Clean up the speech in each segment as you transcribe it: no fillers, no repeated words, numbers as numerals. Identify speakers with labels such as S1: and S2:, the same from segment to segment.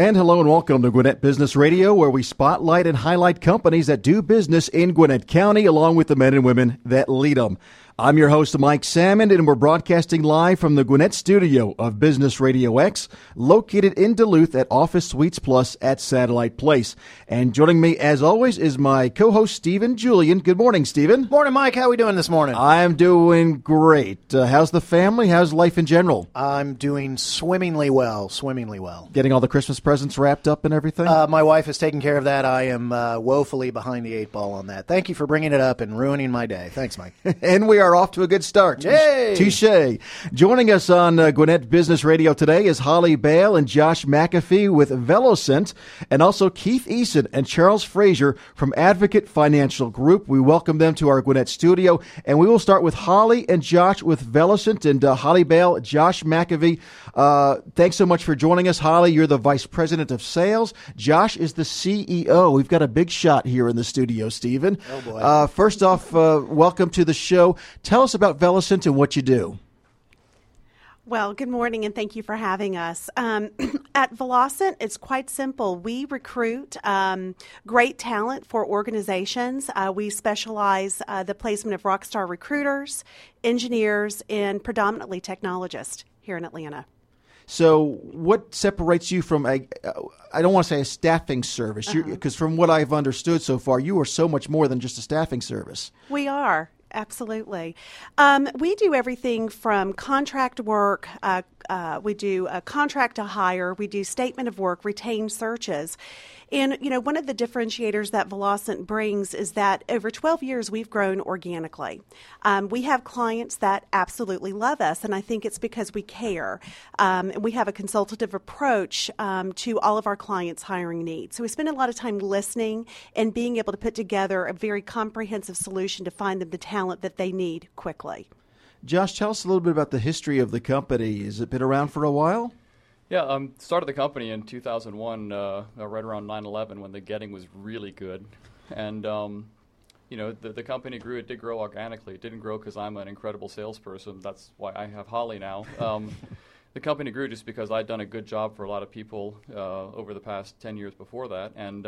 S1: And hello and welcome to Gwinnett Business Radio, where we spotlight and highlight companies that do business in Gwinnett County, along with the men and women that lead them. I'm your host, Mike Salmon, and we're broadcasting live from the Gwinnett studio of Business Radio X, located in Duluth at Office Suites Plus at Satellite Place. And joining me, as always, is my co-host, Stephen Julian. Good morning, Stephen.
S2: Morning, Mike. How are we doing this morning?
S1: I'm doing great. How's the family? How's life in general?
S2: I'm doing swimmingly well.
S1: Getting all the Christmas presents wrapped up and everything?
S2: My wife is taking care of that. I am woefully behind the eight ball on that. Thank you for bringing it up and ruining my day. Thanks, Mike.
S1: And we are off to a good start.
S2: Yay!
S1: Touche. Joining us on Gwinnett Business Radio today is Holly Bale and Josh McAfee with Velocint, and also Keith Eason and Charles Frazier from Advocate Financial Group. We welcome them to our Gwinnett studio, and we will start with Holly and Josh with Velocint, and Holly Bale, Josh McAfee. Thanks so much for joining us, Holly. You're the Vice President of Sales. Josh is the CEO. We've got a big shot here in the studio, Stephen.
S2: Oh, boy.
S1: First off, welcome to the show. Tell us about Velocint and what you do.
S3: Well, good morning, and thank you for having us. At Velocint, it's quite simple. We recruit great talent for organizations. We specialize the placement of rockstar recruiters, engineers, and predominantly technologists here in Atlanta.
S1: So what separates you from I don't want to say a staffing service, because from what I've understood so far, you are so much more than just a staffing service.
S3: We are. Absolutely. We do everything from contract work. We do a contract to hire. We do statement of work, retained searches. And, one of the differentiators that Velocint brings is that over 12 years, we've grown organically. We have clients that absolutely love us, and I think it's because we care. And we have a consultative approach to all of our clients' hiring needs. So we spend a lot of time listening and being able to put together a very comprehensive solution to find them the talent that they need quickly.
S1: Josh, tell us a little bit about the history of the company. Has it been around for a while?
S4: Yeah, started the company in 2001, right around 9/11, when the getting was really good. And, the company grew. It did grow organically. It didn't grow because I'm an incredible salesperson. That's why I have Holly now. The company grew just because I'd done a good job for a lot of people over the past 10 years before that. And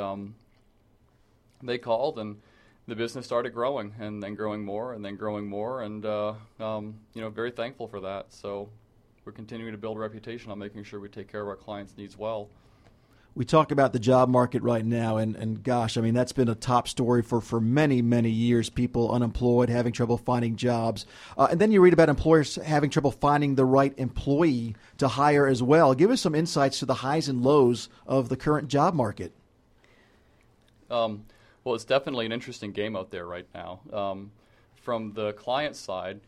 S4: they called, and the business started growing, and then growing more, and then growing more. And, very thankful for that. So we're continuing to build a reputation on making sure we take care of our clients' needs well.
S1: We talk about the job market right now, and gosh, that's been a top story for many, many years. People unemployed, having trouble finding jobs. And then you read about employers having trouble finding the right employee to hire as well. Give us some insights to the highs and lows of the current job market.
S4: Well, it's definitely an interesting game out there right now. From the client side,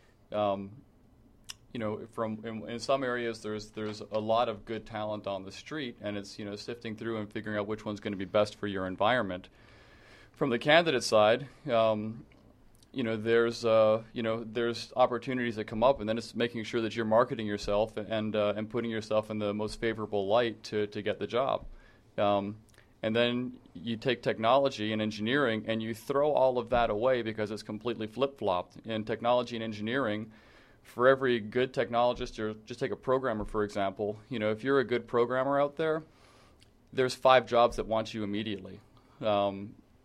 S4: in some areas there's a lot of good talent on the street, and it's sifting through and figuring out which one's going to be best for your environment. From the candidate side, there's opportunities that come up, and then it's making sure that you're marketing yourself and putting yourself in the most favorable light to get the job. And then you take technology and engineering and you throw all of that away because it's completely flip-flopped. In technology and engineering, for every good technologist, or just take a programmer, for example, if you're a good programmer out there, there's 5 jobs that want you immediately. So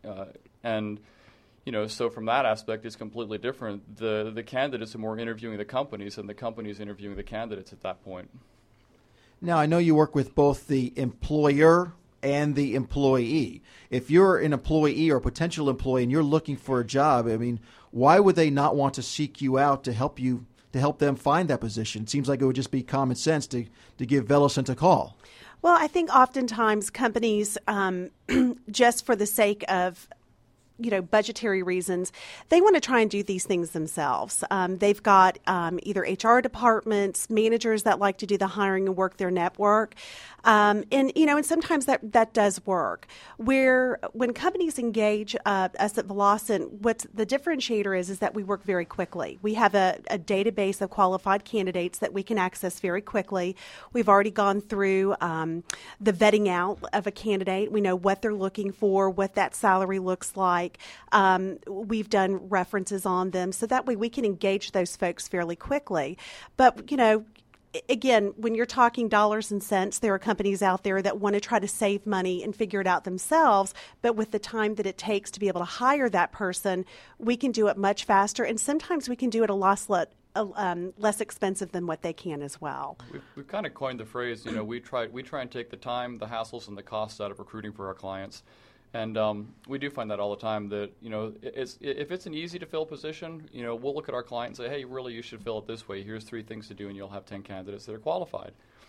S4: from that aspect, it's completely different. The candidates are more interviewing the companies, and the companies interviewing the candidates at that point.
S1: Now, I know you work with both the employer and the employee. If you're an employee or a potential employee and you're looking for a job, why would they not want to seek you out to help them find that position? It seems like it would just be common sense to give Velocint a call.
S3: Well, I think oftentimes companies, just for the sake of budgetary reasons, they want to try and do these things themselves. They've got either HR departments, managers that like to do the hiring and work their network. And sometimes that does work. When companies engage us at Velocint, what the differentiator is that we work very quickly. We have a database of qualified candidates that we can access very quickly. We've already gone through the vetting out of a candidate. We know what they're looking for, what that salary looks like. We've done references on them, so that way we can engage those folks fairly quickly. But, again, when you're talking dollars and cents, there are companies out there that want to try to save money and figure it out themselves. But with the time that it takes to be able to hire that person, we can do it much faster. And sometimes we can do it a lot less expensive than what they can as well.
S4: We've kind of coined the phrase, we try and take the time, the hassles, and the costs out of recruiting for our clients. And we do find that all the time that, if it's an easy to fill position, we'll look at our client and say, hey, really, you should fill it this way. Here's 3 things to do, and you'll have 10 candidates that are qualified.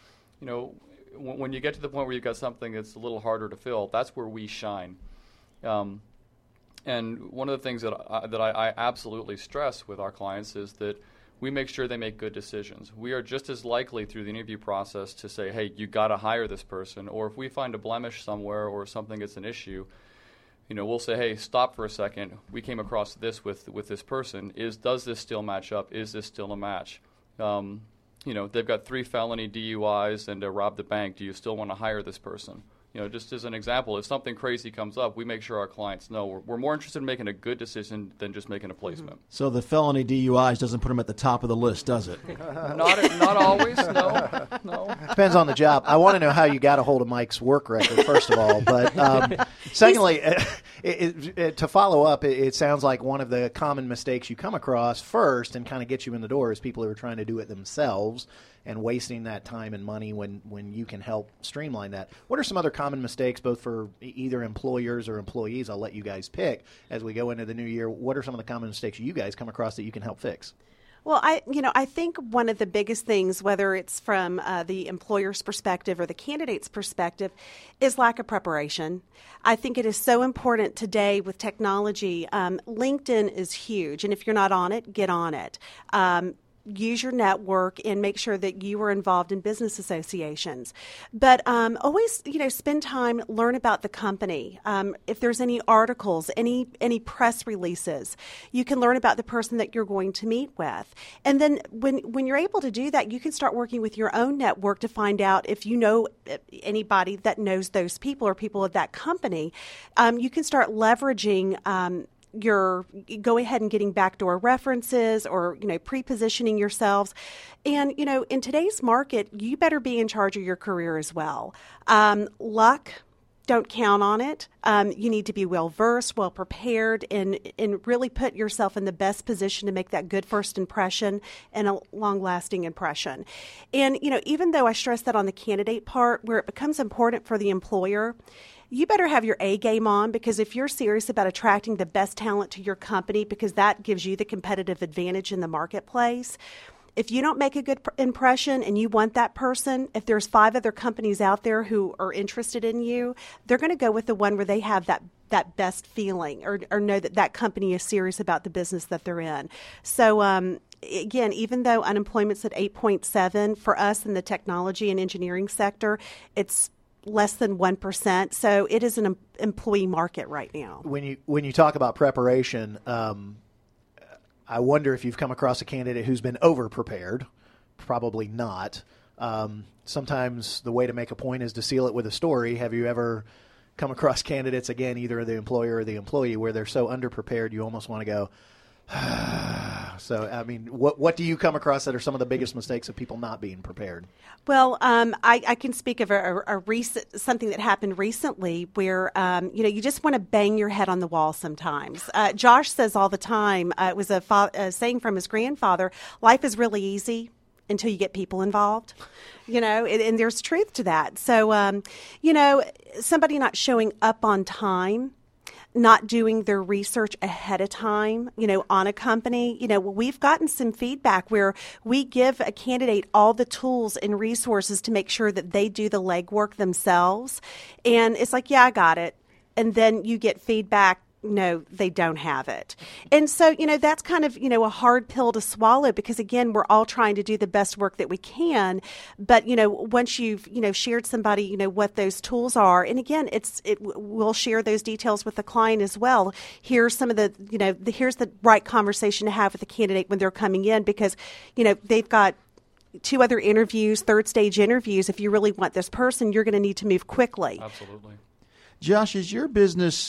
S4: When you get to the point where you've got something that's a little harder to fill, that's where we shine. And one of the things that I absolutely stress with our clients is that we make sure they make good decisions. We are just as likely through the interview process to say, hey, you got to hire this person. Or if we find a blemish somewhere or something that's an issue, we'll say, hey, stop for a second. We came across this with this person. Does this still match up? Is this still a match? They've got 3 felony DUIs and robbed the bank. Do you still want to hire this person? Just as an example, if something crazy comes up, we make sure our clients know we're more interested in making a good decision than just making a placement.
S1: So the felony DUIs doesn't put them at the top of the list, does it?
S4: Not always, no.
S2: Depends on the job. I want to know how you got a hold of Mike's work record, first of all. But secondly, to follow up, it sounds like one of the common mistakes you come across first and kind of get you in the door is people who are trying to do it themselves and wasting that time and money when you can help streamline that. What are some other common mistakes, both for either employers or employees? I'll let you guys pick as we go into the new year. What are some of the common mistakes you guys come across that you can help fix?
S3: Well, I think one of the biggest things, whether it's from the employer's perspective or the candidate's perspective, is lack of preparation. I think it is so important today with technology. LinkedIn is huge, and if you're not on it, get on it. Use your network and make sure that you are involved in business associations. But always, spend time, learn about the company. If there's any articles, any press releases, you can learn about the person that you're going to meet with. And then when you're able to do that, you can start working with your own network to find out if you know anybody that knows those people or people at that company. You can start leveraging go ahead and getting backdoor references or, pre-positioning yourselves. And, in today's market, you better be in charge of your career as well. Luck, don't count on it. You need to be well-versed, well-prepared, and really put yourself in the best position to make that good first impression and a long-lasting impression. And, even though I stress that on the candidate part, where it becomes important for the employer, you better have your A game on, because if you're serious about attracting the best talent to your company, because that gives you the competitive advantage in the marketplace, if you don't make a good impression and you want that person, if there's 5 other companies out there who are interested in you, they're going to go with the one where they have that best feeling or know that company is serious about the business that they're in. So, again, even though unemployment's at 8.7, for us in the technology and engineering sector, it's less than 1%. So it is an employee market right now.
S2: When you talk about preparation, I wonder if you've come across a candidate who's been over-prepared. Probably not. Sometimes the way to make a point is to seal it with a story. Have you ever come across candidates, again, either the employer or the employee, where they're so under-prepared you almost want to go, So, I mean, what do you come across that are some of the biggest mistakes of people not being prepared?
S3: Well, I can speak of a recent something that happened recently where you just want to bang your head on the wall sometimes. Josh says all the time, it was a saying from his grandfather, life is really easy until you get people involved, and there's truth to that. So, somebody not showing up on time, not doing their research ahead of time, on a company. We've gotten some feedback where we give a candidate all the tools and resources to make sure that they do the legwork themselves. And it's like, yeah, I got it. And then you get feedback, no, they don't have it. And so, that's kind of, a hard pill to swallow because, again, we're all trying to do the best work that we can. But, once you've, shared somebody, what those tools are, and again, we'll share those details with the client as well. Here's some of the, here's the right conversation to have with the candidate when they're coming in because, they've got 2 other interviews, 3rd stage interviews. If you really want this person, you're going to need to move quickly.
S4: Absolutely.
S1: Josh, is your business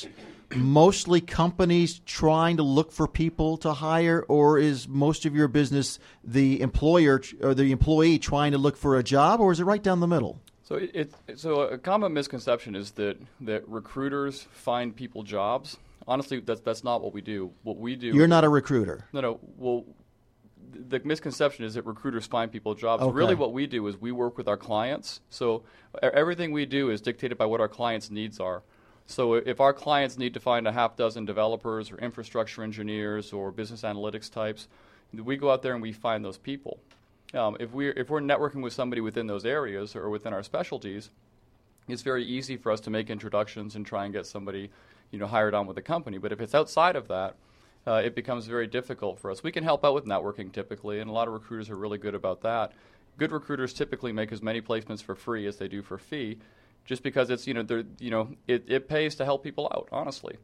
S1: mostly companies trying to look for people to hire, or is most of your business the employer or the employee trying to look for a job, or is it right down the middle?
S4: So a common misconception is that recruiters find people jobs. Honestly, that's not what we do. What we do.
S1: You're not a recruiter.
S4: No. Well, the misconception is that recruiters find people jobs.
S1: Okay.
S4: Really, what we do is we work with our clients. So everything we do is dictated by what our clients' needs are. So if our clients need to find a half dozen developers or infrastructure engineers or business analytics types, we go out there and we find those people. If we're networking with somebody within those areas or within our specialties, it's very easy for us to make introductions and try and get somebody, hired on with the company. But if it's outside of that, it becomes very difficult for us. We can help out with networking typically, and a lot of recruiters are really good about that. Good recruiters typically make as many placements for free as they do for fee, just because it's it pays to help people out, honestly.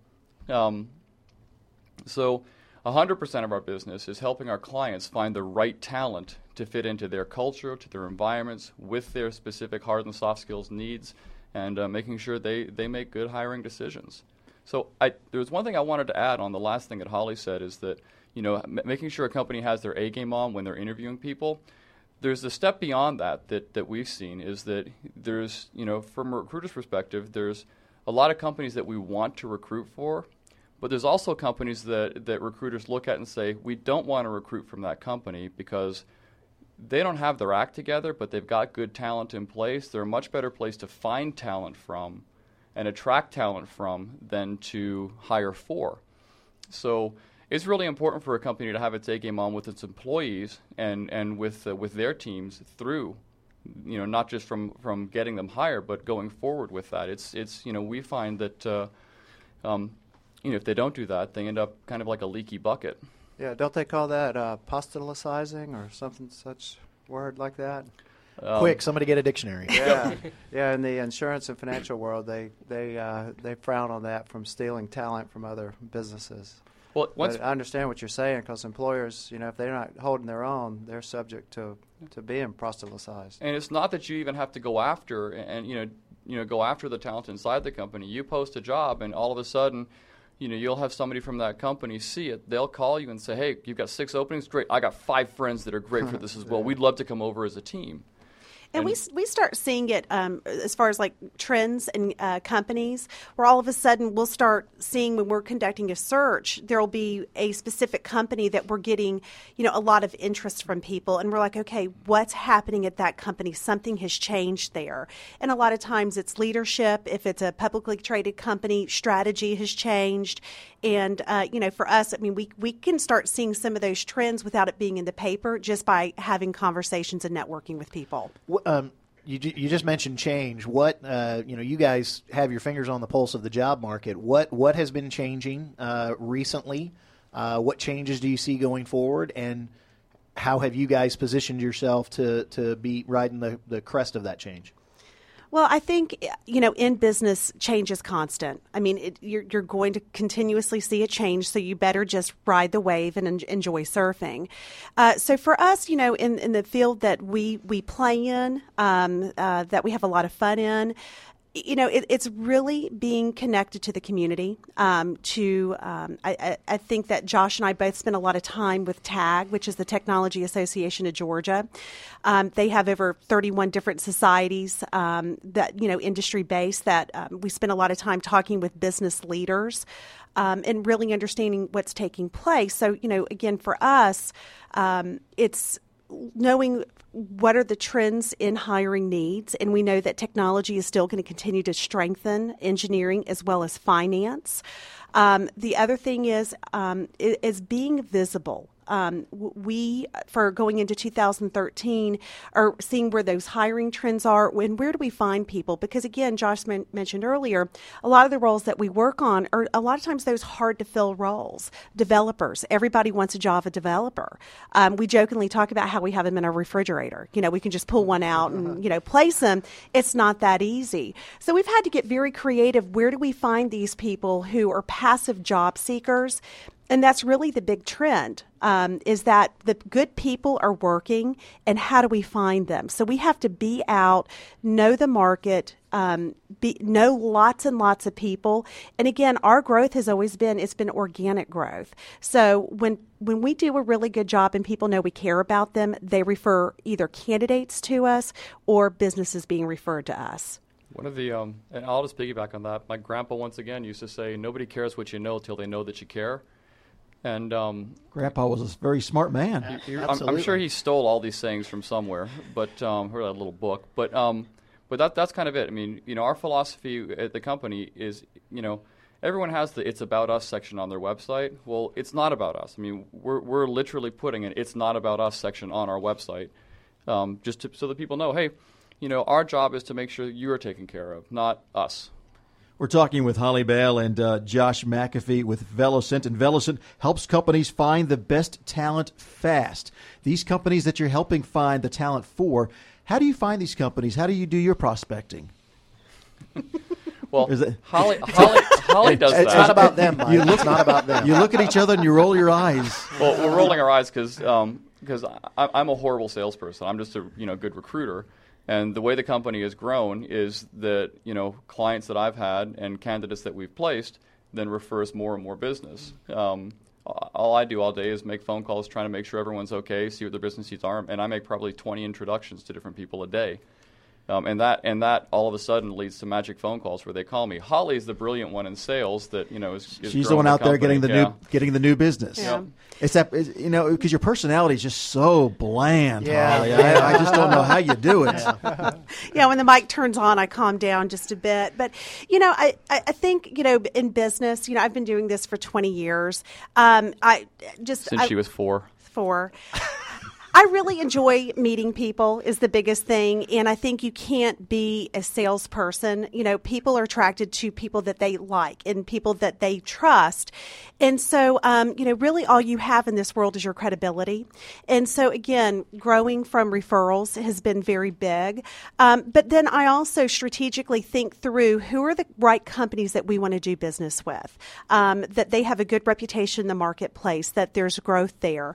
S4: So 100% of our business is helping our clients find the right talent to fit into their culture, to their environments, with their specific hard and soft skills needs, and making sure they make good hiring decisions. So there's one thing I wanted to add on the last thing that Holly said is that, making sure a company has their A game on when they're interviewing people. There's a step beyond that we've seen is that there's, from a recruiter's perspective, there's a lot of companies that we want to recruit for, but there's also companies that recruiters look at and say, we don't want to recruit from that company because they don't have their act together, but they've got good talent in place. They're a much better place to find talent from and attract talent from than to hire for. So it's really important for a company to have its A game on with its employees and with their teams through, not just from getting them hired, but going forward with that. It's we find that if they don't do that, they end up kind of like a leaky bucket.
S5: Yeah, don't they call that apostolicizing or something such word like that?
S2: Quick, somebody get a dictionary.
S5: Yeah, yeah. In the insurance and financial world, they frown on that from stealing talent from other businesses.
S4: Well,
S5: I understand what you're saying because employers, if they're not holding their own, they're subject to being proselytized.
S4: And it's not that you even have to go after and go after the talent inside the company. You post a job, and all of a sudden, you'll have somebody from that company see it. They'll call you and say, "Hey, you've got 6 openings. Great! I got 5 friends that are great for this as well. We'd love to come over as a team."
S3: And we start seeing it as far as like trends in companies, where all of a sudden we'll start seeing when we're conducting a search, there will be a specific company that we're getting, a lot of interest from people. And we're like, okay, what's happening at that company? Something has changed there. And a lot of times it's leadership. If it's a publicly traded company, strategy has changed. And, for us, we can start seeing some of those trends without it being in the paper just by having conversations and networking with people.
S2: You just mentioned change. What you guys have your fingers on the pulse of the job market. What has been changing recently? What changes do you see going forward, and how have you guys positioned yourself to be riding the crest of that change?
S3: Well, I think, in business, change is constant. You're going to continuously see a change, so you better just ride the wave and enjoy surfing. So for us, in the field that we play in, that we have a lot of fun in, it's really being connected to the community. I think that Josh and I both spent a lot of time with TAG, which is the Technology Association of Georgia. They have over 31 different societies that, industry based, that we spend a lot of time talking with business leaders and really understanding what's taking place. So, again, for us, it's knowing what are the trends in hiring needs, and we know that technology is still going to continue to strengthen engineering as well as finance. The other thing is being visible. We, for going into 2013, are seeing where those hiring trends are and where do we find people? Because, again, Josh mentioned earlier, a lot of the roles that we work on are a lot of times those hard-to-fill roles. Developers, everybody wants a Java developer. We jokingly talk about how we have them in our refrigerator. We can just pull one out and, place them. It's not that easy. So we've had to get very creative. Where do we find these people who are passive job seekers? And that's really the big trend, is that the good people are working, and how do we find them? So we have to be out, know the market, know lots and lots of people. And again, our growth has always been, it's been organic growth. So when we do a really good job and people know we care about them, they refer either candidates to us or businesses being referred to us.
S4: One of the, and I'll just piggyback on that. My grandpa, once again, used to say, nobody cares what you know till they know that you care. And
S1: Grandpa was a very smart man.
S4: I'm sure he stole all these sayings from somewhere, but or a little book. But that's kind of it. I mean, our philosophy at the company is, everyone has the "It's About Us" section on their website. Well, it's not about us. I mean, we're literally putting an "It's Not About Us" section on our website, so that people know, hey, our job is to make sure you are taken care of, not us.
S1: We're talking with Holly Bale and Josh McAfee with Velocint, and Velocint helps companies find the best talent fast. These companies that you're helping find the talent for, how do you find these companies? How do you do your prospecting?
S4: Well, Holly does that.
S2: It's not about them, Mike. It's not about them.
S1: You look at each other and you roll your eyes.
S4: Well, we're rolling our eyes because I'm a horrible salesperson. I'm just a good recruiter. And the way the company has grown is that, clients that I've had and candidates that we've placed then refers more and more business. All I do all day is make phone calls trying to make sure everyone's okay, see what their business needs are, and I make probably 20 introductions to different people a day. And that all of a sudden leads to magic phone calls where they call me. Holly's the brilliant one in sales that is
S1: she's the one out there getting the new business.
S3: Yeah.
S1: It's that because your personality is just so bland,
S2: Yeah.
S1: Holly. I just don't know how you do it.
S3: Yeah, when the mic turns on, I calm down just a bit. But, I think, in business, I've been doing this for 20 years.
S4: Since she was 4.
S3: 4. I really enjoy meeting people is the biggest thing. And I think you can't be a salesperson. People are attracted to people that they like and people that they trust. And so, really all you have in this world is your credibility. And so, again, growing from referrals has been very big. But then I also strategically think through who are the right companies that we want to do business with, that they have a good reputation in the marketplace, that there's growth there.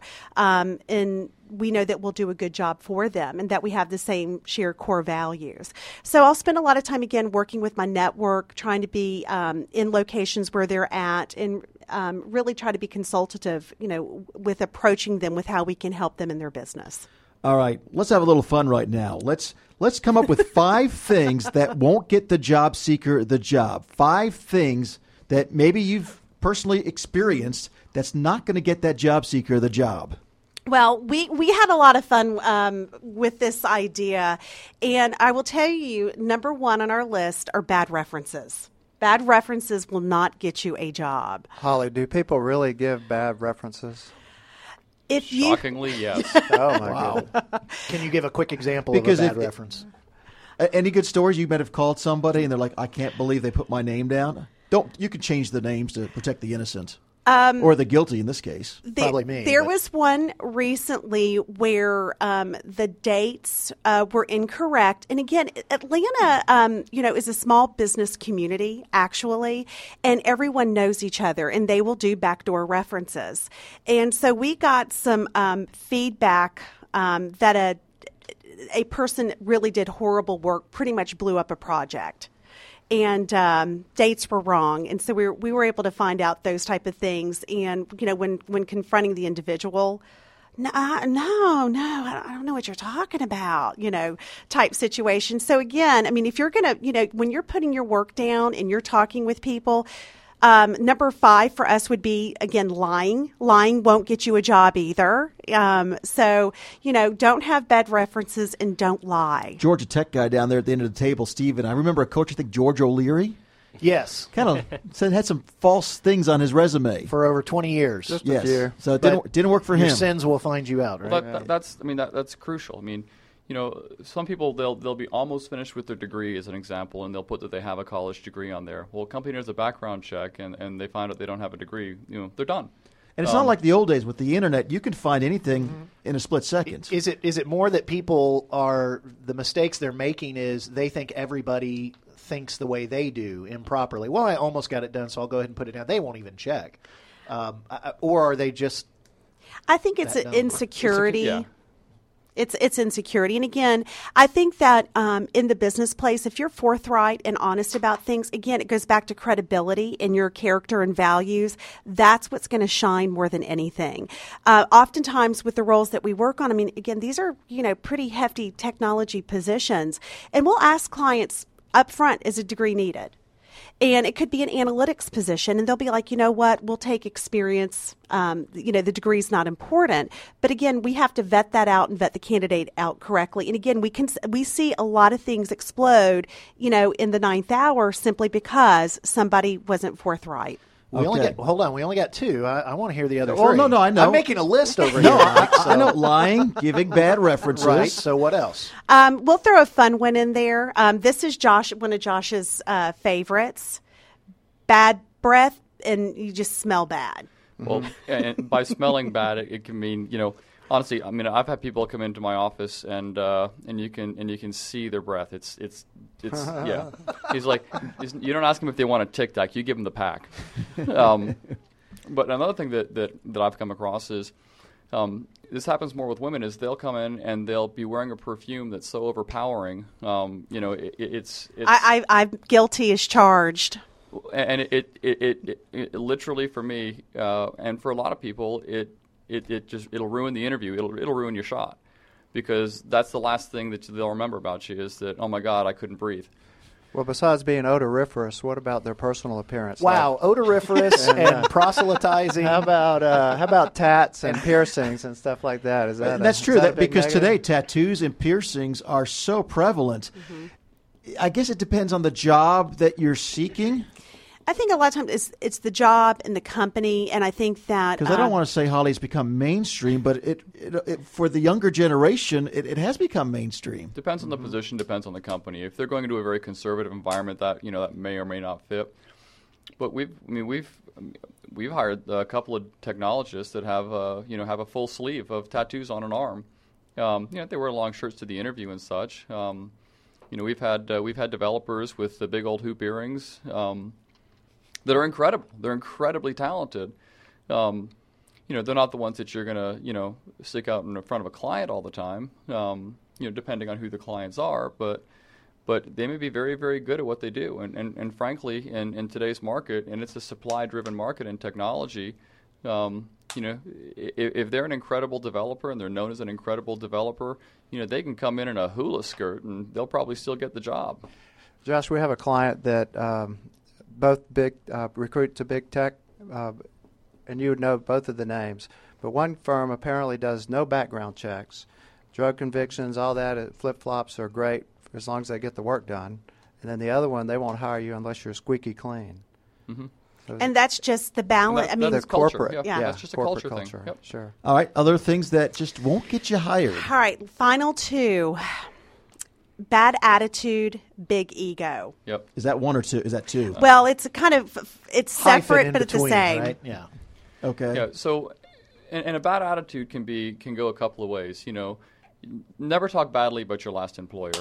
S3: And we know that we'll do a good job for them and that we have the same shared core values. So I'll spend a lot of time, again, working with my network, trying to be in locations where they're at and really try to be consultative, with approaching them with how we can help them in their business.
S1: All right, let's have a little fun right now. Let's come up with 5 things that won't get the job seeker the job. 5 things that maybe you've personally experienced that's not going to get that job seeker the job.
S3: Well, we had a lot of fun with this idea, and I will tell you, number 1 on our list are bad references. Bad references will not get you a job.
S5: Holly, do people really give bad references?
S4: Shockingly, yes.
S5: Oh, my God.
S2: Can you give a quick example of a bad reference?
S1: Any good stories? You might have called somebody and they're like, I can't believe they put my name down. You can change the names to protect the innocent. Or the guilty in this case.
S2: Probably me.
S3: There was one recently where the dates were incorrect. And again, Atlanta, is a small business community, actually, and everyone knows each other, and they will do backdoor references. And so we got some feedback that a person really did horrible work, pretty much blew up a project. And dates were wrong, and so we were able to find out those type of things. And when confronting the individual, no, I don't know what you're talking about, type situation. So again, if you're gonna, when you're putting your work down and you're talking with people. Number 5 for us would be, again, lying. Lying won't get you a job either. So, don't have bad references and don't lie.
S1: Georgia Tech guy down there at the end of the table, Steven. I remember a coach, I think George O'Leary.
S2: Yes.
S1: Kind of had some false things on his resume.
S2: For over 20 years.
S5: Just a few.
S1: So it didn't work for him.
S2: Your sins will find you out, right?
S4: Well, that's crucial. Some people, they'll be almost finished with their degree, as an example, and they'll put that they have a college degree on there. Well, a company does a background check, and they find out they don't have a degree. They're done.
S1: And it's not like the old days with the internet. You can find anything in a split second.
S2: Is it more that people the mistakes they're making is they think everybody thinks the way they do improperly? Well, I almost got it done, so I'll go ahead and put it down. They won't even check. Or are they just...
S3: I think it's an insecurity. It's insecurity. And again, I think that in the business place, if you're forthright and honest about things, again, it goes back to credibility in your character and values. That's what's going to shine more than anything. Oftentimes with the roles that we work on, I mean, again, these are, pretty hefty technology positions. And we'll ask clients up front, is a degree needed? And it could be an analytics position, and they'll be like, you know what, we'll take experience. The degree's not important. But again, we have to vet that out and vet the candidate out correctly. And again, we see a lot of things explode, in the ninth hour simply because somebody wasn't forthright.
S2: We only got two. I want to hear the other three.
S1: Oh, no, I know.
S2: I'm making a list over
S1: No,
S2: here. Mike,
S1: I know. Lying, giving bad references.
S2: Right. So what else?
S3: We'll throw a fun one in there. This is one of Josh's favorites. Bad breath, and you just smell bad.
S4: Well, and by smelling bad, it can mean, honestly, I mean, I've had people come into my office and you can see their breath. It's yeah. He's like, you don't ask them if they want a Tic Tac, you give them the pack. But another thing that I've come across is, this happens more with women, is they'll come in and they'll be wearing a perfume that's so overpowering. It's
S3: I'm guilty as charged.
S4: And it literally, for me, and for a lot of people, it'll ruin the interview. It'll ruin your shot, because that's the last thing that they'll remember about you is that, oh my God, I couldn't breathe.
S5: Well, besides being odoriferous, what about their personal appearance?
S2: Wow, odoriferous and proselytizing.
S5: How about tats and piercings and stuff like that?
S1: That's true. Because today tattoos and piercings are so prevalent. Mm-hmm. I guess it depends on the job that you're seeking.
S3: I think a lot of times it's the job and the company, and I think that
S1: because I don't want to say, Holly, it's become mainstream, but it for the younger generation, it has become mainstream.
S4: Depends on the position, depends on the company. If they're going into a very conservative environment, that that may or may not fit. But we've hired a couple of technologists that have have a full sleeve of tattoos on an arm. They wear long shirts to the interview and such. We've had developers with the big old hoop earrings. That are incredible. They're incredibly talented. They're not the ones that you're going to, stick out in front of a client all the time, depending on who the clients are. But they may be very, very good at what they do. And frankly, in today's market, and it's a supply-driven market in technology, if they're an incredible developer and they're known as an incredible developer, they can come in a hula skirt and they'll probably still get the job.
S5: Josh, we have a client that both big recruit to big tech, and you would know both of the names. But one firm apparently does no background checks. Drug convictions, all that, flip-flops are great as long as they get the work done. And then the other one, they won't hire you unless you're squeaky clean.
S4: Mm-hmm.
S3: And that's just the balance.
S4: That's
S5: the
S4: culture.
S5: corporate.
S4: Yeah, that's just a culture thing. Yep.
S5: Sure.
S1: All right, other things that just won't get you hired.
S3: All right, final two. Bad attitude, big ego.
S4: Yep.
S1: Is that one or two? Is that two?
S3: Well, it's separate, but it's the same.
S2: Right? Yeah.
S1: Okay.
S4: Yeah. So, and a bad attitude can go a couple of ways. Never talk badly about your last employer.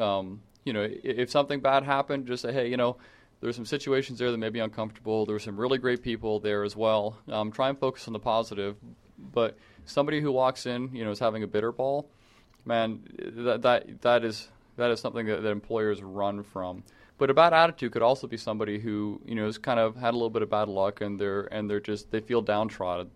S4: If something bad happened, just say, hey, there's some situations there that may be uncomfortable. There's some really great people there as well. Try and focus on the positive. But somebody who walks in, is having a bitter ball, man, that is something that employers run from. But a bad attitude could also be somebody who has kind of had a little bit of bad luck and they feel downtrodden.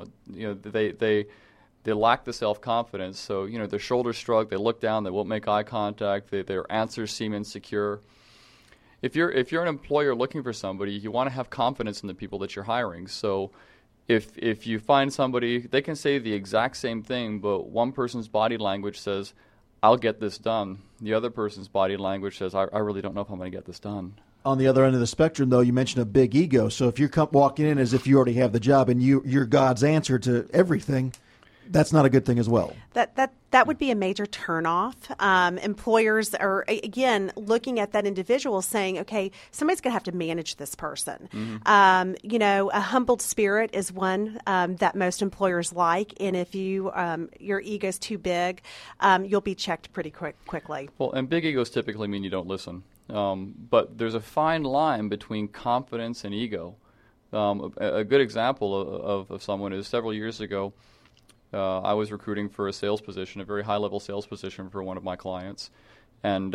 S4: They lack the self-confidence. So their shoulders shrug, they look down, they won't make eye contact, their answers seem insecure. If you're an employer looking for somebody, you want to have confidence in the people that you're hiring. So if you find somebody, they can say the exact same thing, but one person's body language says, I'll get this done. The other person's body language says, I really don't know if I'm going to get this done.
S1: On the other end of the spectrum, though, you mentioned a big ego. So if you're walking in as if you already have the job and you're God's answer to everything, that's not a good thing as well.
S3: That would be a major turnoff. Employers are, again, looking at that individual saying, okay, somebody's going to have to manage this person. Mm-hmm. A humbled spirit is one that most employers like. And if your ego's too big, you'll be checked pretty quickly.
S4: Well, and big egos typically mean you don't listen. But there's a fine line between confidence and ego. A good example of someone is several years ago, I was recruiting for a sales position, a very high-level sales position for one of my clients. And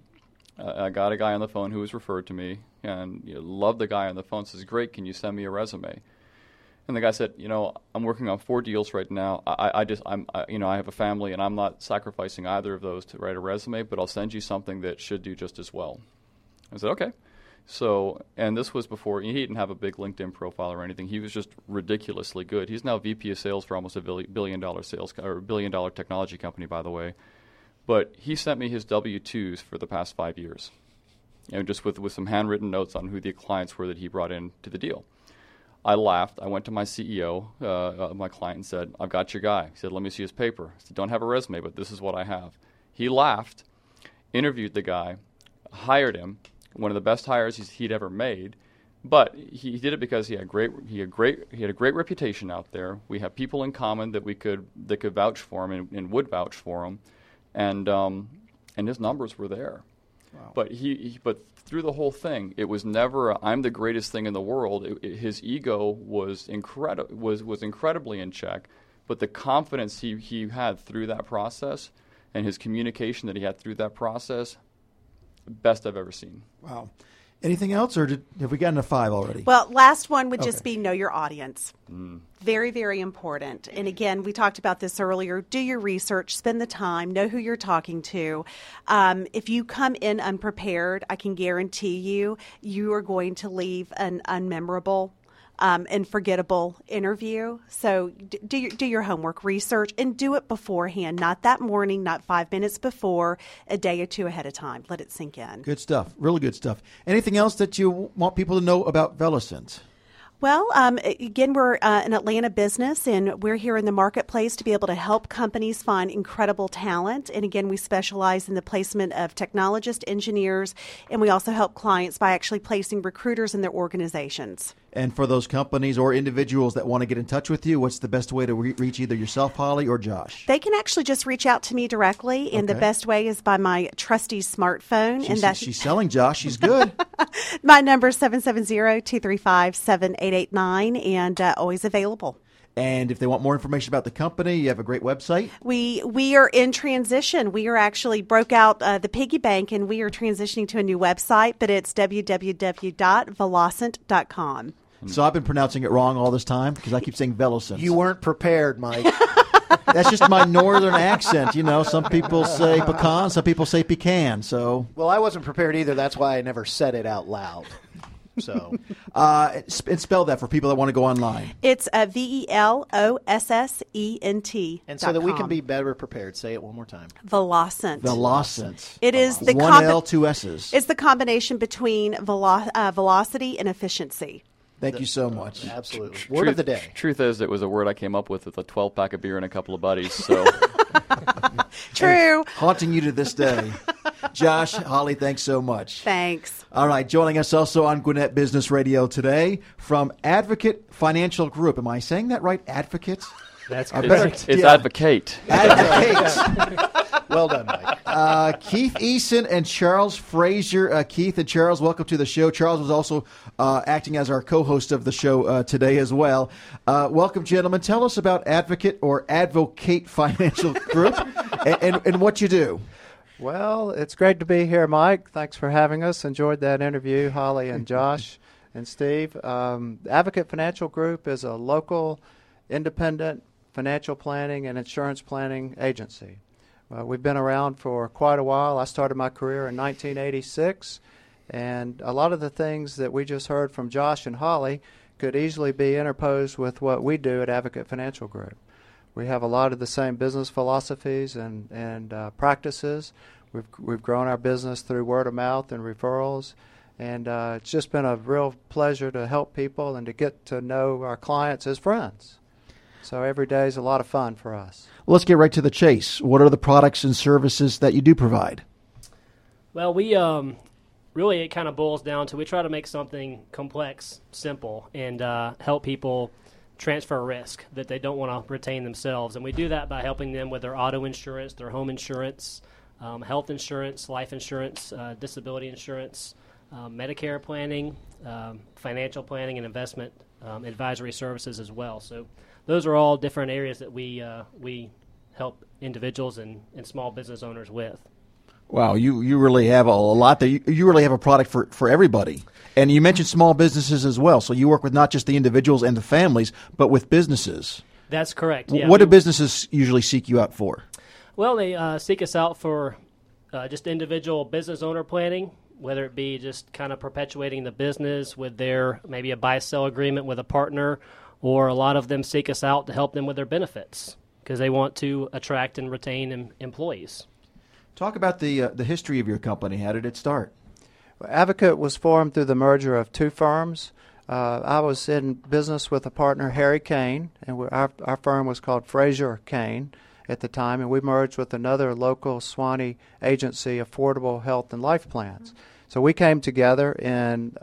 S4: I got a guy on the phone who was referred to me, and loved the guy on the phone. Says, "Great, can you send me a resume?" And the guy said, "I'm working on 4 deals right now. I have a family, and I'm not sacrificing either of those to write a resume, but I'll send you something that should do just as well." I said, "Okay." So, and this was before he didn't have a big LinkedIn profile or anything. He was just ridiculously good. He's now VP of sales for almost a billion-dollar billion-dollar technology company, by the way. But he sent me his W-2s for the past 5 years, just with some handwritten notes on who the clients were that he brought in to the deal. I laughed. I went to my CEO, my client, and said, "I've got your guy." He said, "Let me see his paper." I said, "Don't have a resume, but this is what I have." He laughed, interviewed the guy, hired him, one of the best hires he'd ever made. But he did it because he had a great reputation out there. We have people in common that could vouch for him and would vouch for him, and his numbers were there. Wow. But through the whole thing, it was never I'm the greatest thing in the world. His ego was incredibly in check, but the confidence he had through that process and his communication that he had through that process, best I've ever seen.
S1: Wow. Anything else, or have we gotten a 5 already?
S3: Well, last one would just be know your audience. Very, very important. And again, we talked about this earlier. Do your research, spend the time, know who you're talking to. If you come in unprepared, I can guarantee you are going to leave an unmemorable and forgettable interview. So do your homework, research, and do it beforehand, not that morning, not 5 minutes before, a day or two ahead of time. Let it sink in.
S1: Good stuff. Really good stuff. Anything else that you want people to know about Velocint?
S3: Well, again, we're an Atlanta business, and we're here in the marketplace to be able to help companies find incredible talent. And again, we specialize in the placement of technologists, engineers, and we also help clients by actually placing recruiters in their organizations.
S1: And for those companies or individuals that want to get in touch with you, what's the best way to reach either yourself, Holly, or Josh?
S3: They can actually just reach out to me directly, and the best way is by my trusty smartphone.
S1: She's selling Josh. She's good.
S3: My number is 770-235-7889, and always available.
S1: And if they want more information about the company, you have a great website?
S3: We are in transition. We are actually broke out the piggy bank, and we are transitioning to a new website, but it's www.velocint.com.
S1: So I've been pronouncing it wrong all this time because I keep saying Velocint.
S2: You weren't prepared, Mike.
S1: That's just my northern accent. Some people say pecan, some people say pecan. So,
S2: well, I wasn't prepared either. That's why I never said it out loud. So,
S1: and spell that for people that want to go online.
S3: It's VELOSSENT.
S2: And so that we can be better prepared, say it one more time.
S3: Velocint.
S1: Velocint.
S3: It is the
S1: one L, 2 S's.
S3: It's the combination between velocity and efficiency.
S1: Thank you so much.
S2: Absolutely. Word of the day.
S4: Truth is, it was a word I came up with a 12-pack of beer and a couple of buddies. So
S3: True.
S1: And haunting you to this day. Josh, Holly, thanks so much.
S3: Thanks.
S1: All right, joining us also on Gwinnett Business Radio today from Advocate Financial Group. Am I saying that right? Advocate?
S6: That's
S4: correct. It's Advocate.
S1: Advocate.
S2: Well done, Mike.
S1: Keith Eason and Charles Frazier. Keith and Charles, welcome to the show. Charles was also acting as our co-host of the show today as well. Welcome, gentlemen. Tell us about Advocate or Advocate Financial Group and what you do.
S5: Well, it's great to be here, Mike. Thanks for having us. Enjoyed that interview, Holly and Josh and Steve. Advocate Financial Group is a local, independent financial planning and insurance planning agency. We've been around for quite a while. I started my career in 1986, and a lot of the things that we just heard from Josh and Holly could easily be interposed with what we do at Advocate Financial Group. We have a lot of the same business philosophies and practices. We've grown our business through word of mouth and referrals, and it's just been a real pleasure to help people and to get to know our clients as friends. So every day is a lot of fun for us.
S1: Well, let's get right to the chase. What are the products and services that you do provide?
S6: Well, we really it kind of boils down to we try to make something complex simple and help people transfer risk that they don't want to retain themselves. And we do that by helping them with their auto insurance, their home insurance, health insurance, life insurance, disability insurance, Medicare planning, financial planning, and investment advisory services as well. So those are all different areas that we help individuals and small business owners with.
S1: Wow, you really have a lot there. You really have a product for everybody. And you mentioned small businesses as well. So you work with not just the individuals and the families, but with businesses.
S6: That's correct. Yeah.
S1: What do businesses usually seek you out for?
S6: Well, they seek us out for just individual business owner planning, whether it be just kind of perpetuating the business with their maybe a buy-sell agreement with a partner, or a lot of them seek us out to help them with their benefits because they want to attract and retain employees.
S1: Talk about the history of your company. How did it start?
S5: Well, Advocate was formed through the merger of two firms. I was in business with a partner, Harry Kane, and our firm was called Frazier Kane at the time, and we merged with another local Swanee agency, Affordable Health and Life Plans. So we came together in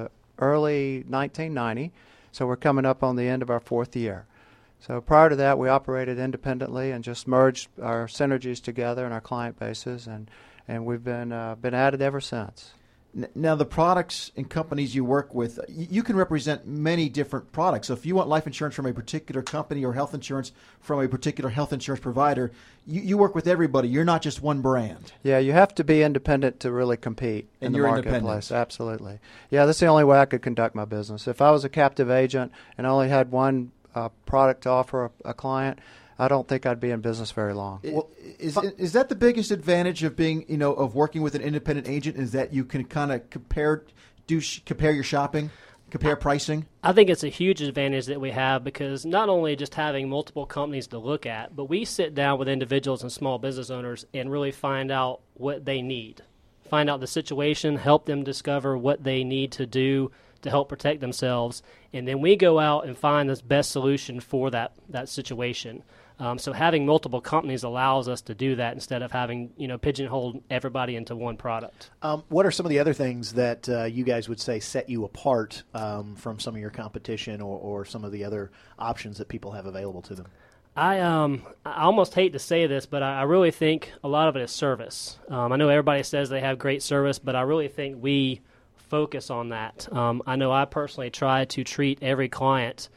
S5: early 1990, so we're coming up on the end of our fourth year. So prior to that, we operated independently and just merged our synergies together and our client bases, and we've been at it ever since.
S1: Now, the products and companies you work with, you can represent many different products. So if you want life insurance from a particular company or health insurance from a particular health insurance provider, you work with everybody. You're not just one brand.
S5: Yeah, you have to be independent to really compete in the marketplace. Absolutely. Yeah, that's the only way I could conduct my business. If I was a captive agent and only had one product to offer a client, I don't think I'd be in business very long.
S1: Well, is that the biggest advantage of being, of working with an independent agent? Is that you can kind of compare your shopping, compare pricing?
S6: I think it's a huge advantage that we have because not only just having multiple companies to look at, but we sit down with individuals and small business owners and really find out what they need, find out the situation, help them discover what they need to do to help protect themselves, and then we go out and find the best solution for that situation. So having multiple companies allows us to do that instead of having, pigeonhole everybody into one product.
S2: What are some of the other things that you guys would say set you apart from some of your competition or some of the other options that people have available to them?
S6: I almost hate to say this, but I really think a lot of it is service. I know everybody says they have great service, but I really think we focus on that. I know I personally try to treat every client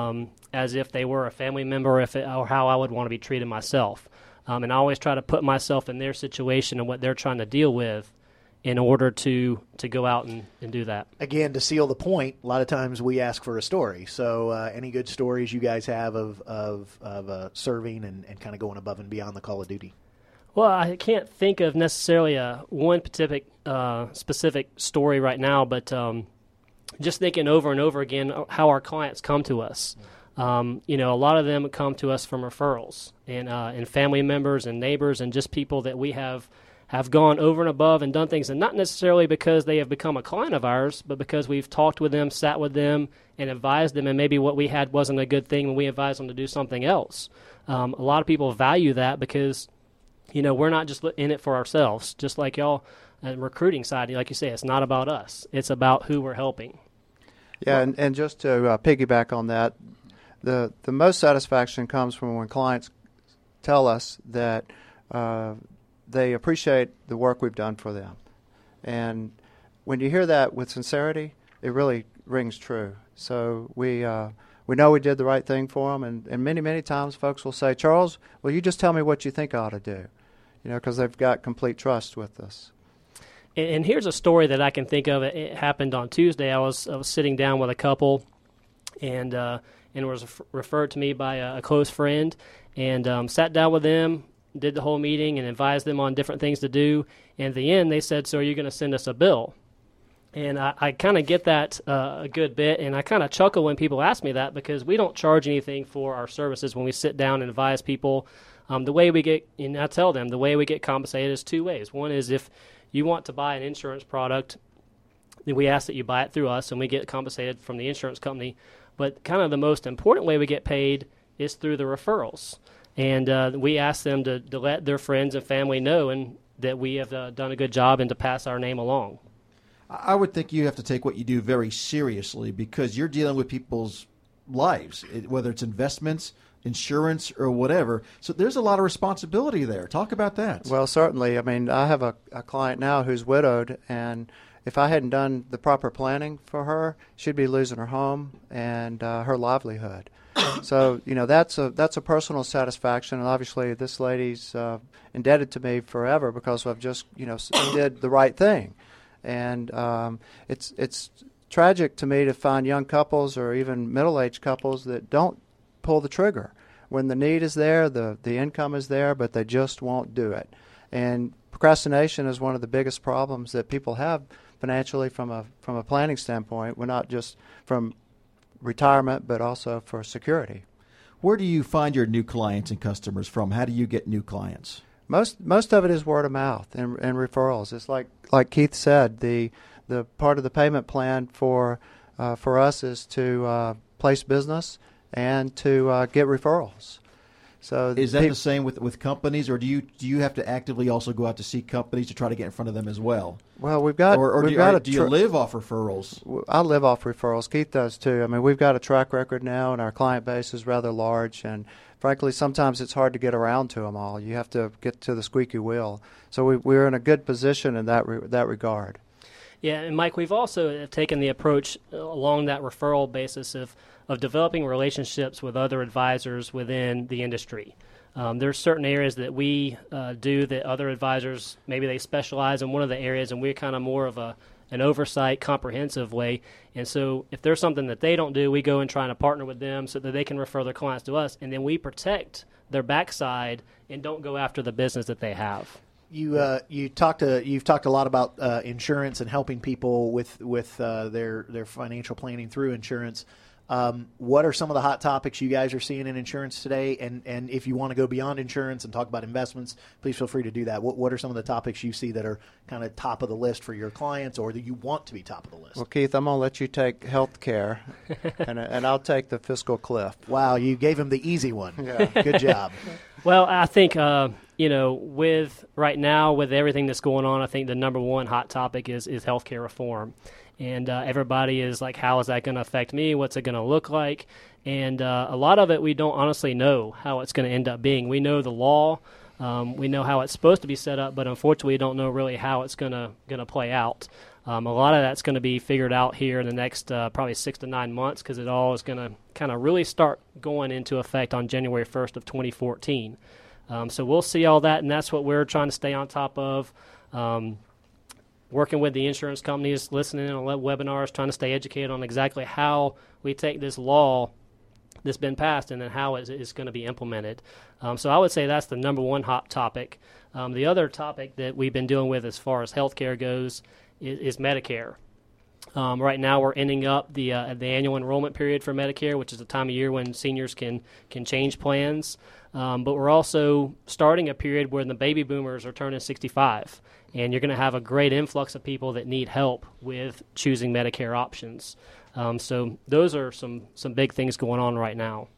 S6: as if they were a family member or how I would want to be treated myself. And I always try to put myself in their situation and what they're trying to deal with in order to go out and do that.
S2: Again, to seal the point, a lot of times we ask for a story. So any good stories you guys have of serving and kind of going above and beyond the call of duty?
S6: Well, I can't think of necessarily one specific story right now, but just thinking over and over again how our clients come to us. A lot of them come to us from referrals and family members and neighbors and just people that we have gone over and above and done things, and not necessarily because they have become a client of ours, but because we've talked with them, sat with them, and advised them, and maybe what we had wasn't a good thing when we advised them to do something else. A lot of people value that because we're not just in it for ourselves, just like y'all on the recruiting side. Like you say, it's not about us. It's about who we're helping.
S5: Yeah, and just to piggyback on that, the most satisfaction comes from when clients tell us that they appreciate the work we've done for them. And when you hear that with sincerity, it really rings true. So we know we did the right thing for them, and many, many times folks will say, Charles, will you just tell me what you think I ought to do? Because they've got complete trust with us.
S6: And here's a story that I can think of. It happened on Tuesday. I was sitting down with a couple, and it was referred to me by a close friend, and sat down with them, did the whole meeting, and advised them on different things to do. And at the end, they said, so are you going to send us a bill? And I kind of get that a good bit, and I kind of chuckle when people ask me that because we don't charge anything for our services when we sit down and advise people. The way we get, and I tell them, the way we get compensated is two ways. One is if you want to buy an insurance product, then we ask that you buy it through us, and we get compensated from the insurance company. But kind of the most important way we get paid is through the referrals. And we ask them to let their friends and family know and that we have done a good job and to pass our name along.
S1: I would think you have to take what you do very seriously because you're dealing with people's lives, whether it's investments, insurance, or whatever. So there's a lot of responsibility there. Talk about that.
S5: Well, certainly. I mean, I have a client now who's widowed, and if I hadn't done the proper planning for her, she'd be losing her home and her livelihood. So that's a personal satisfaction, and obviously this lady's indebted to me forever because I've just did the right thing, and it's tragic to me to find young couples or even middle-aged couples that don't pull the trigger when the need is there, the income is there, but they just won't do it. And procrastination is one of the biggest problems that people have financially from a planning standpoint. We're not just from retirement, but also for security.
S1: Where do you find your new clients and customers from? How do you get new clients?
S5: Most of it is word of mouth and referrals. It's like Keith said, the part of the payment plan for us is to place business and to get referrals. So
S1: is that the same with companies, or do you have to actively also go out to see companies to try to get in front of them as well?
S5: Well, do you
S1: live off referrals?
S5: I live off referrals. Keith does too. I mean, we've got a track record now, and our client base is rather large. And frankly, sometimes it's hard to get around to them all. You have to get to the squeaky wheel. So we're in a good position in that regard.
S6: Yeah, and Mike, we've also taken the approach along that referral basis of developing relationships with other advisors within the industry. There's certain areas that we do that other advisors, maybe they specialize in one of the areas, and we're kind of more of an oversight, comprehensive way. And so if there's something that they don't do, we go and try to partner with them so that they can refer their clients to us, and then we protect their backside and don't go after the business that they have.
S2: You've talked a lot about insurance and helping people with their financial planning through insurance. What are some of the hot topics you guys are seeing in insurance today? And if you want to go beyond insurance and talk about investments, please feel free to do that. What are some of the topics you see that are kind of top of the list for your clients, or that you want to be top of the list?
S5: Well, Keith, I'm going to let you take health care, and I'll take the fiscal cliff.
S2: Wow, you gave him the easy one.
S5: Yeah.
S2: Good job.
S6: Well, I think, with right now, with everything that's going on, I think the number one hot topic is healthcare reform. And everybody is like, how is that going to affect me? What's it going to look like? And a lot of it we don't honestly know how it's going to end up being. We know the law. We know how it's supposed to be set up, but unfortunately we don't know really how it's going to play out. A lot of that's going to be figured out here in the next probably 6 to 9 months, because it all is going to kind of really start going into effect on January 1st of 2014. So we'll see all that, and that's what we're trying to stay on top of. Working with the insurance companies, listening on webinars, trying to stay educated on exactly how we take this law that's been passed and then how it's going to be implemented. So I would say that's the number one hot topic. The other topic that we've been dealing with as far as healthcare goes is Medicare. Right now we're ending up the annual enrollment period for Medicare, which is the time of year when seniors can change plans. But we're also starting a period where the baby boomers are turning 65. And you're going to have a great influx of people that need help with choosing Medicare options. So those are some big things going on right now.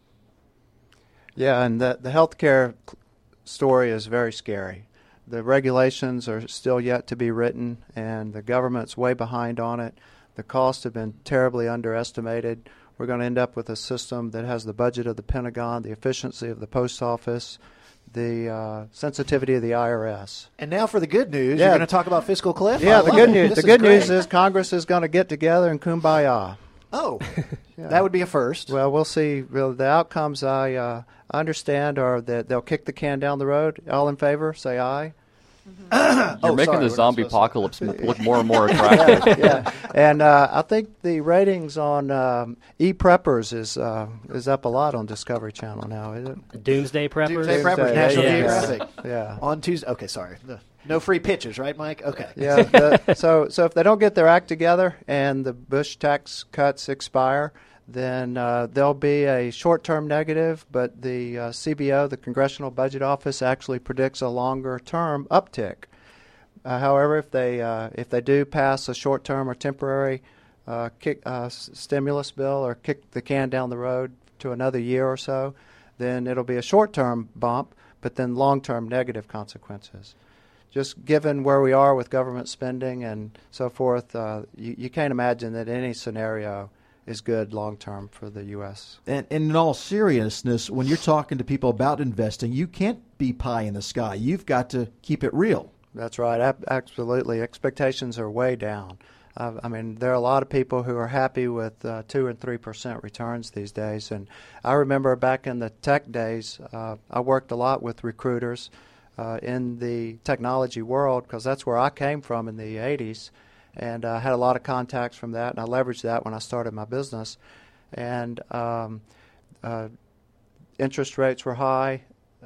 S5: Yeah, and the healthcare story is very scary. The regulations are still yet to be written, and the government's way behind on it. The costs have been terribly underestimated. We're going to end up with a system that has the budget of the Pentagon, the efficiency of the post office, the sensitivity of the IRS.
S2: And now for the good news, you're going to talk about fiscal cliff?
S5: Yeah, the good news. The good news is Congress is going to get together and kumbaya.
S2: Oh,
S5: yeah.
S2: That would be a first.
S5: Well, we'll see. Well, the outcomes I understand are that they'll kick the can down the road. All in favor, say aye.
S4: You're making the zombie apocalypse look more and more attractive.
S5: Yeah. And I think the ratings on e-preppers is up a lot on Discovery Channel now, is it?
S6: Doomsday Preppers?
S2: Doomsday Preppers, National Geographic.
S5: Yeah.
S2: On Tuesday. Okay, sorry. No free pitches, right, Mike? Okay.
S5: Yeah. So if they don't get their act together and the Bush tax cuts expire, then there'll be a short-term negative, but the CBO, the Congressional Budget Office, actually predicts a longer-term uptick. However, if they do pass a short-term or temporary stimulus bill or kick the can down the road to another year or so, then it'll be a short-term bump, but then long-term negative consequences. Just given where we are with government spending and so forth, you can't imagine that any scenario is good long-term for the U.S.
S1: And in all seriousness, when you're talking to people about investing, you can't be pie in the sky. You've got to keep it real.
S5: That's right. Absolutely. Expectations are way down. I mean, there are a lot of people who are happy with 2 and 3% returns these days. And I remember back in the tech days, I worked a lot with recruiters in the technology world because that's where I came from in the 80s. And I had a lot of contacts from that, and I leveraged that when I started my business. And interest rates were high.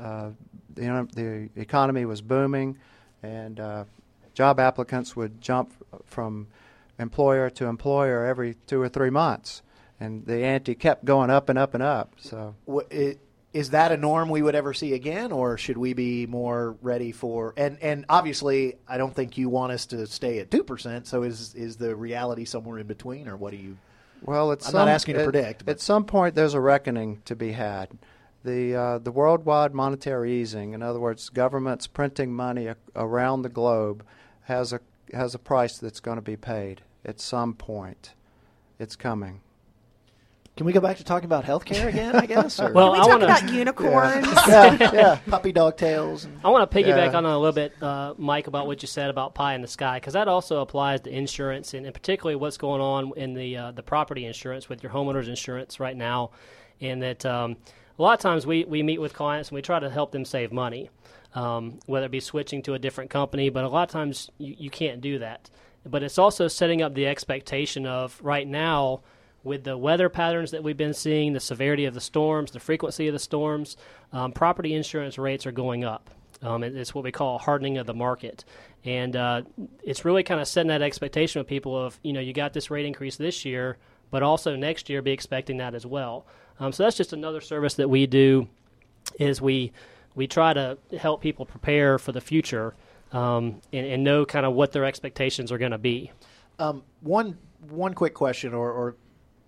S5: The economy was booming, and job applicants would jump from employer to employer every 2 or 3 months, and the ante kept going up and up and up. So,
S2: is that a norm we would ever see again, or should we be more ready for? And obviously, I don't think you want us to stay at 2%. So, is the reality somewhere in between, or what do you?
S5: Well,
S2: I'm not asking to predict. But.
S5: At some point, there's a reckoning to be had. The worldwide monetary easing, in other words, governments printing money around the globe, has a price that's going to be paid at some point. It's coming.
S2: Can we go back to talking about healthcare again, I guess? Or?
S3: Well, can we talk about unicorns?
S2: Yeah. Puppy dog tails.
S6: I want to piggyback on a little bit, Mike, about what you said about pie in the sky, because that also applies to insurance, and particularly what's going on in the property insurance with your homeowner's insurance right now, and that a lot of times we meet with clients and we try to help them save money, whether it be switching to a different company, but a lot of times you can't do that. But it's also setting up the expectation of right now, with the weather patterns that we've been seeing, the severity of the storms, the frequency of the storms, property insurance rates are going up. It's what we call a hardening of the market. And it's really kind of setting that expectation with people of, you got this rate increase this year, but also next year be expecting that as well. So that's just another service that we do, is we try to help people prepare for the future and know kind of what their expectations are going to be.
S2: One quick question, or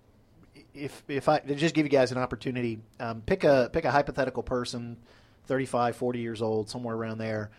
S2: if I just give you guys an opportunity, pick a hypothetical person, 35, 40 years old, somewhere around there.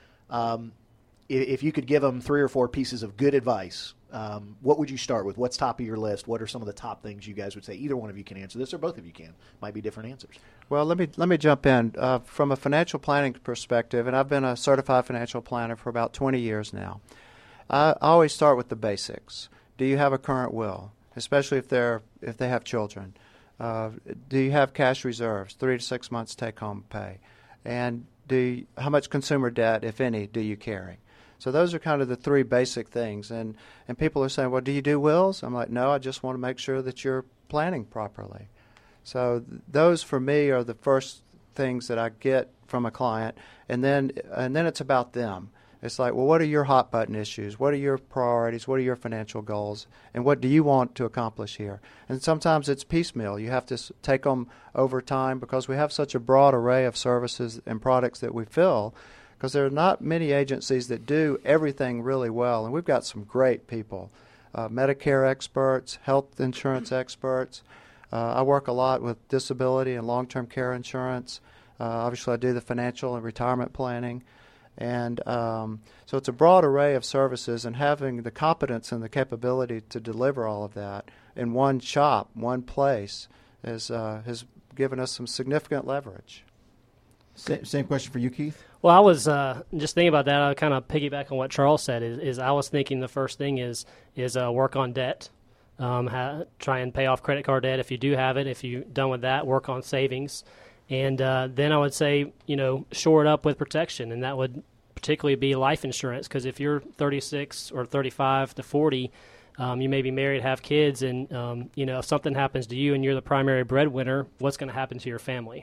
S2: If you could give them 3 or 4 pieces of good advice, what would you start with? What's top of your list? What are some of the top things you guys would say? Either one of you can answer this, or both of you can. Might be different answers.
S5: Well, let me jump in. From a financial planning perspective, and I've been a certified financial planner for about 20 years now, I always start with the basics. Do you have a current will? Especially if they have children. Do you have cash reserves, 3 to 6 months take-home pay? And how much consumer debt, if any, do you carry? So those are kind of the 3 basic things. And people are saying, well, do you do wills? I'm like, no, I just want to make sure that you're planning properly. So those, for me, are the first things that I get from a client. And then it's about them. It's like, well, what are your hot button issues? What are your priorities? What are your financial goals? And what do you want to accomplish here? And sometimes it's piecemeal. You have to take them over time because we have such a broad array of services and products that we fill, because there are not many agencies that do everything really well. And we've got some great people, Medicare experts, health insurance experts. I work a lot with disability and long-term care insurance. Obviously, I do the financial and retirement planning. And so it's a broad array of services, and having the competence and the capability to deliver all of that in one shop, one place, has given us some significant leverage.
S1: Same question for you, Keith?
S6: Well, I was just thinking about that. I kind of piggyback on what Charles said. Is I was thinking the first thing is work on debt. Try and pay off credit card debt if you do have it. If you're done with that, work on savings. And then I would say, shore it up with protection, and that would particularly be life insurance, because if you're 36 or 35 to 40, you may be married, have kids, and, if something happens to you and you're the primary breadwinner, what's going to happen to your family?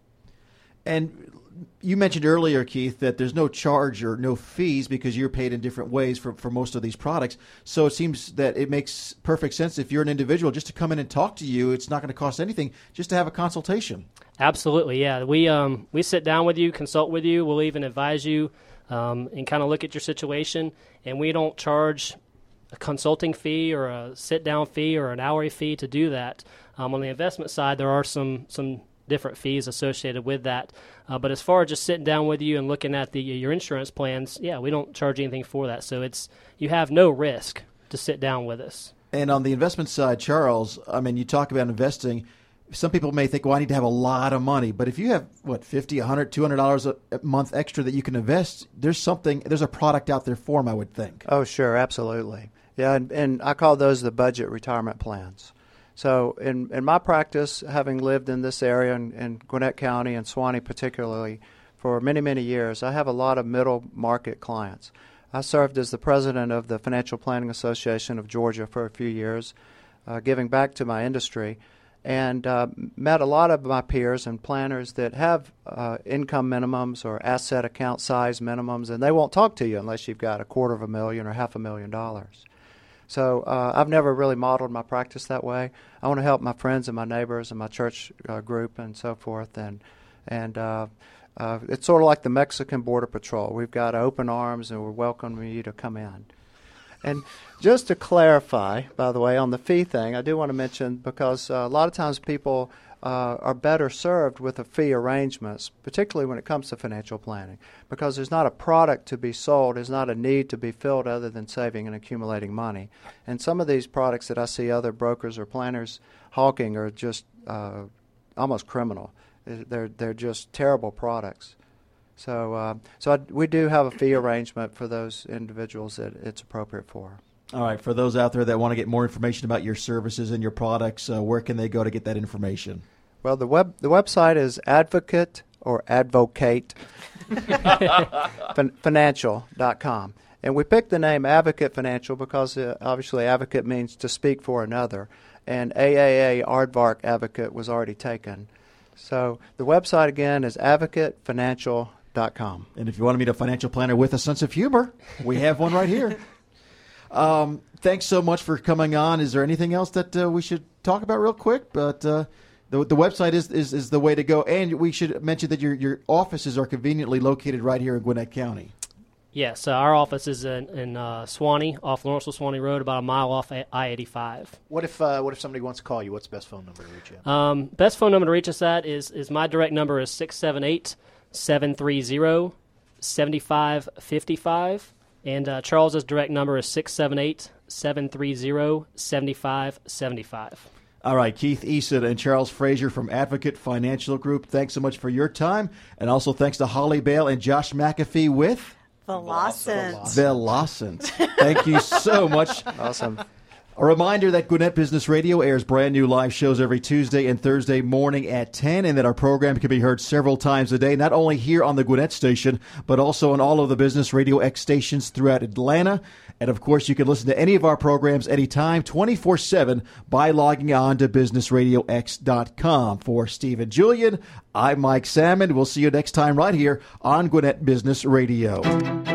S1: And you mentioned earlier, Keith, that there's no charge or no fees because you're paid in different ways for most of these products. So it seems that it makes perfect sense if you're an individual just to come in and talk to you. It's not going to cost anything just to have a consultation. Absolutely,
S6: yeah. We sit down with you, consult with you. We'll even advise you and kind of look at your situation. And we don't charge a consulting fee or a sit-down fee or an hourly fee to do that. On the investment side, there are some different fees associated with that. But as far as just sitting down with you and looking at your insurance plans, we don't charge anything for that. So you have no risk to sit down with us.
S1: And on the investment side, Charles, you talk about investing. Some people may think, well, I need to have a lot of money. But if you have, $50, $100, $200 a month extra that you can invest, there's a product out there for them, I would think.
S5: Oh, sure, absolutely. Yeah, and I call those the budget retirement plans. So in my practice, having lived in this area in Gwinnett County and Suwannee particularly for many, many years, I have a lot of middle market clients. I served as the president of the Financial Planning Association of Georgia for a few years, giving back to my industry, and met a lot of my peers and planners that have income minimums or asset account size minimums, and they won't talk to you unless you've got $250,000 or $500,000. So I've never really modeled my practice that way. I want to help my friends and my neighbors and my church group and so forth, and it's sort of like the Mexican Border Patrol. We've got open arms, and we're welcoming you to come in. And just to clarify, by the way, on the fee thing, I do want to mention, because a lot of times people are better served with a fee arrangements, particularly when it comes to financial planning, because there's not a product to be sold, there's not a need to be filled other than saving and accumulating money. And some of these products that I see other brokers or planners hawking are just almost criminal. They're just terrible products. So we do have a fee arrangement for those individuals that it's appropriate for.
S1: All right. For those out there that want to get more information about your services and your products, where can they go to get that information?
S5: Well, the website is advocate financial.com. And we picked the name Advocate Financial because obviously advocate means to speak for another, and AAA Aardvark Advocate was already taken. So the website again is advocatefinancial.com.
S1: And if you want to meet a financial planner with a sense of humor, we have one right here. Thanks so much for coming on. Is there anything else that we should talk about real quick? But the website is the way to go. And we should mention that your offices are conveniently located right here in Gwinnett County.
S6: Yes, our office is in Suwannee, off Lawrenceville-Suwannee Road, about a mile off I-85.
S2: What if somebody wants to call you? What's the best phone number to reach you at?
S6: Best phone number to reach us at is my direct number is 678-730-7555. And Charles's direct number is 678-730-7575.
S1: All right, Keith Eason and Charles Frazier from Advocate Financial Group, thanks so much for your time. And also thanks to Holly Bale and Josh McAfee with Velocent. Thank you so much.
S5: Awesome.
S1: A reminder that Gwinnett Business Radio airs brand new live shows every Tuesday and Thursday morning at 10, and that our program can be heard several times a day, not only here on the Gwinnett station, but also on all of the Business Radio X stations throughout Atlanta. And, of course, you can listen to any of our programs anytime, 24/7, by logging on to BusinessRadioX.com. For Steve and Julian, I'm Mike Salmon. We'll see you next time right here on Gwinnett Business Radio.